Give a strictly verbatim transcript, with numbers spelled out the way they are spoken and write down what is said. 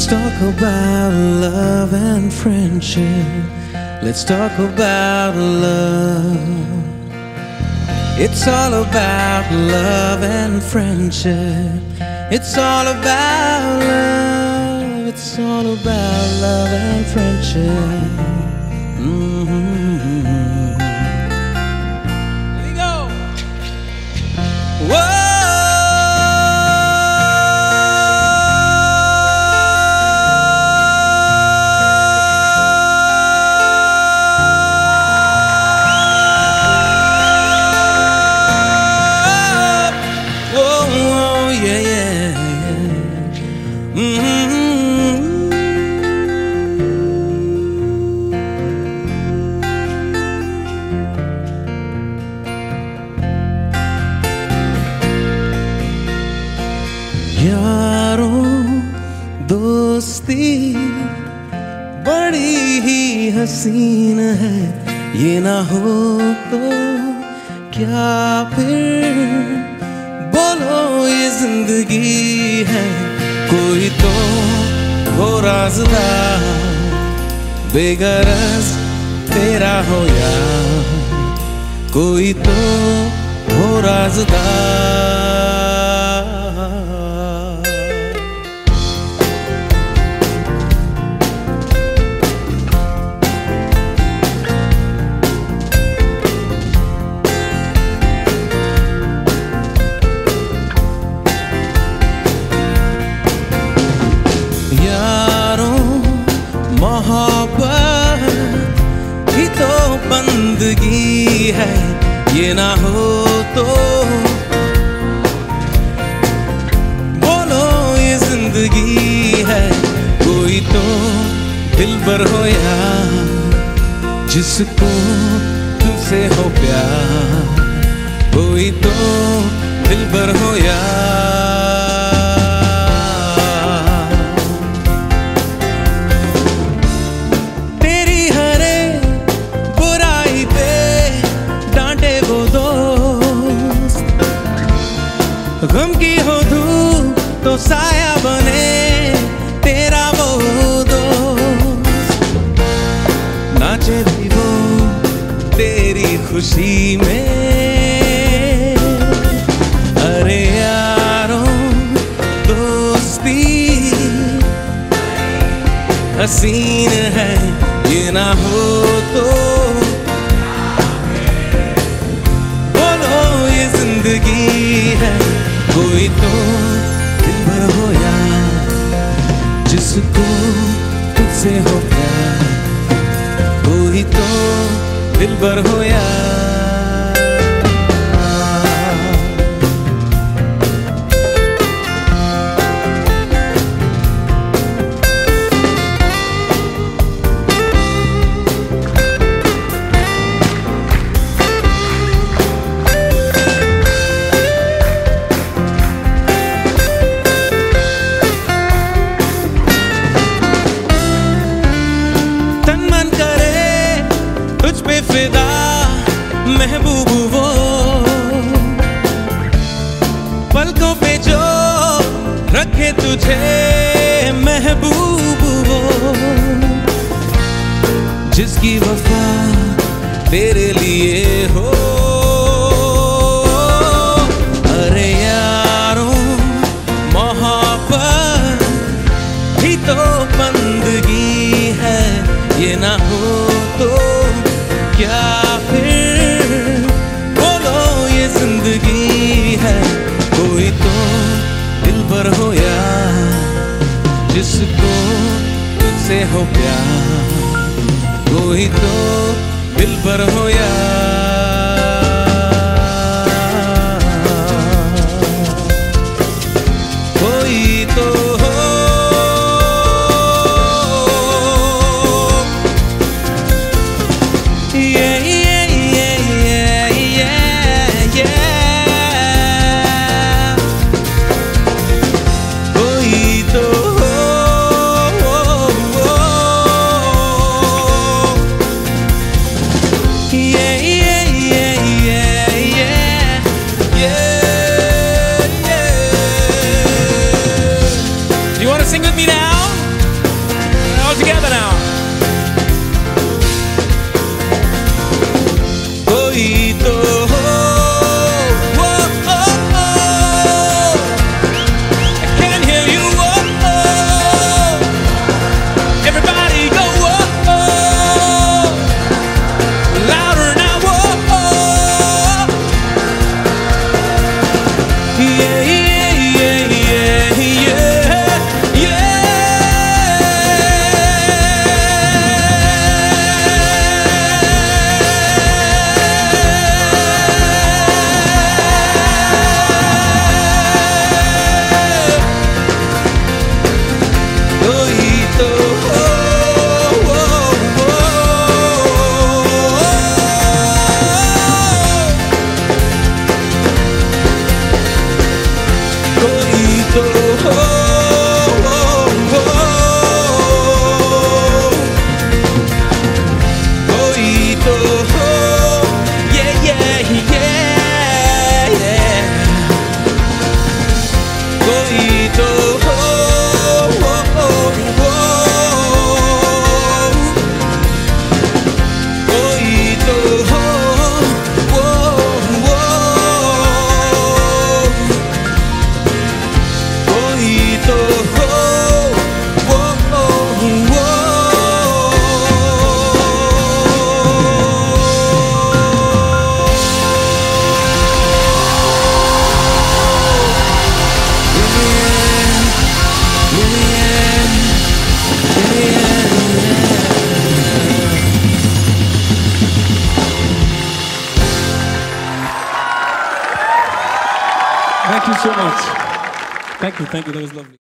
Let's talk about love and friendship. Let's talk about love. It's all about love and friendship. It's all about love. It's all about love and friendship. Mm-hmm. Here we go. Whoa. यारों दोस्ती बड़ी ही हसीन है, ये ना हो तो क्या फिर बोलो ये जिंदगी है। कोई तो हो राज़दार, बेगरज तेरा हो यार, कोई तो हो राज़दार। मोहब्बत ही तो बंदगी है, ये ना हो तो बोलो ये जिंदगी है। कोई तो दिलबर हो यार, जिसको तुमसे हो प्यार, कोई तो दिलबर हो यार। गम की हो धूप तो साया बने तेरा वो दोस्त, नाचे भी वो तेरी खुशी में। अरे यारों दोस्ती हसीन है, ये ना हो तो बोलो ये जिंदगी है। कोई तो दिलबर हो यार, जिसको तुझसे हो प्यार, कोई तो दिलबर हो यार। फिदा महबूब वो पलकों पे जो रखे तुझे महबूब वो, जिसकी वफा तेरे लिए हो। अरे यारों मोहब्बत ही तो बंदगी है, ये ना हो तो क्या फिर बोलो ये जिंदगी है। कोई तो दिलबर हो यार, जिसको तुझसे हो प्यार, कोई तो दिलबर हो यार। कोई तो yeah, yeah. Thank you so much. Thank you, thank you. That was lovely.